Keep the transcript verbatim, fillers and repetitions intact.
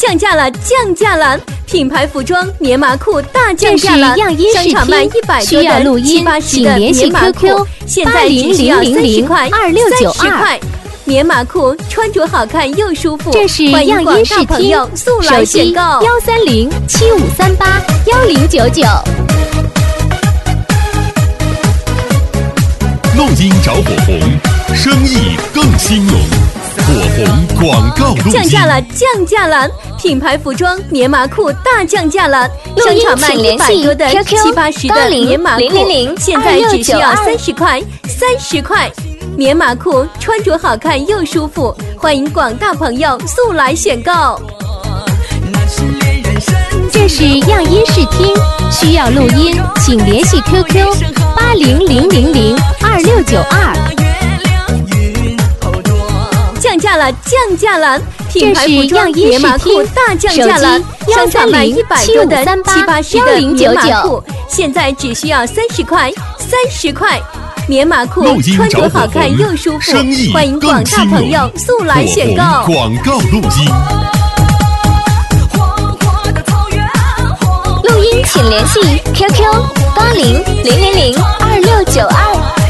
降价了，降价了！品牌服装棉麻裤大降价了，商场卖一百多的、七八十的棉麻裤，现在只需要三十块，三十块。棉麻裤穿着好看又舒服， 这是欢迎广大朋友速来选购。 幺三零七五三八幺零九九。 录音找火红，生意更兴隆。火红广告录音降价了，降价了！品牌服装棉麻裤大降价了，商场卖一百多的、七八十的棉麻裤，现在只需要三十块，三十块。棉麻裤穿着好看又舒服，欢迎广大朋友速来选购。 这是样音视听，需要录音请联系 Q Q 八零零零零二六九二。 降价了，降价了！品牌服装棉麻裤大降价了，商场卖一百多的、七八十的棉麻裤，现在只需要三十块，三十块。棉麻裤穿着好看又舒服，欢迎广大朋友速来选购。 广告录音， 录音请联系 Q Q 八零零零零二六九二。